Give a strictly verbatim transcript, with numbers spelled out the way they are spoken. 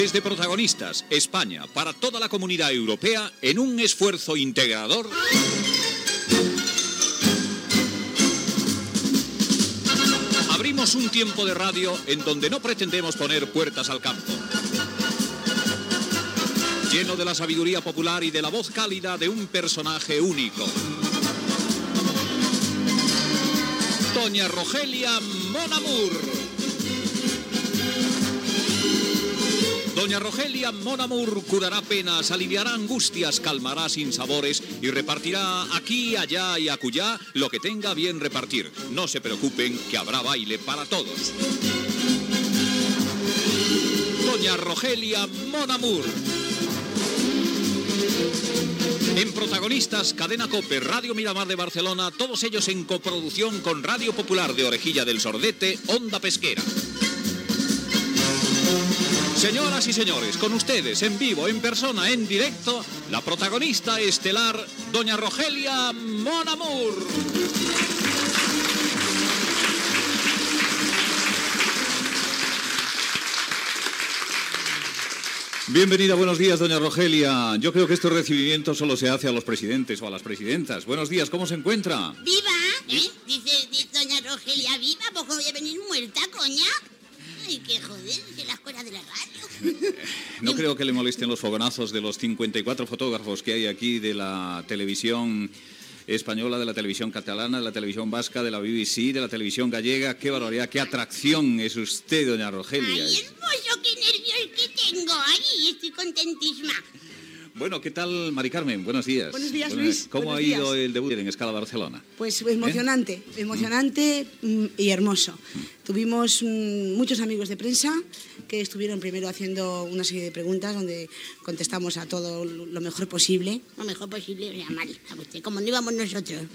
Desde Protagonistas, España, para toda la comunidad europea, en un esfuerzo integrador. Abrimos un tiempo de radio en donde no pretendemos poner puertas al campo. Lleno de la sabiduría popular y de la voz cálida de un personaje único. Doña Rogelia Mon Amour. Doña Rogelia Mon Amour curará penas, aliviará angustias, calmará sinsabores y repartirá aquí, allá y acullá lo que tenga bien repartir. No se preocupen, que habrá baile para todos. Doña Rogelia Mon Amour. En Protagonistas, Cadena COPE, Radio Miramar de Barcelona, todos ellos en coproducción con Radio Popular de Orejilla del Sordete, Onda Pesquera. Señoras y señores, con ustedes, en vivo, en persona, en directo, la protagonista estelar, Doña Rogelia Mon Amour. Bienvenida, buenos días, doña Rogelia. Yo creo que este recibimiento solo se hace a los presidentes o a las presidentas. Buenos días, ¿cómo se encuentra? ¡Viva! ¿Eh? Dice, dice doña Rogelia, viva, poco voy a venir muerta, coña. Ay, qué joder, que las cosas de la radio. No creo que le molesten los fogonazos de los cincuenta y cuatro fotógrafos que hay aquí de la televisión española, de la televisión catalana, de la televisión vasca, de la B B C, de la televisión gallega. ¡Qué barbaridad, qué atracción es usted, doña Rogelia! ¡Ay, hermoso, qué nervios que tengo! ¡Ay, estoy contentísima! Bueno, ¿qué tal, Mari Carmen? Buenos días. Buenos días, Luis. ¿Cómo Buenos ha ido días. el debut en Escala Barcelona? Pues emocionante, ¿Eh? emocionante mm. y hermoso. Mm. Tuvimos mm, muchos amigos de prensa que estuvieron primero haciendo una serie de preguntas donde contestamos a todo lo mejor posible. Lo mejor posible, o sea, mal, a usted, como no íbamos nosotros.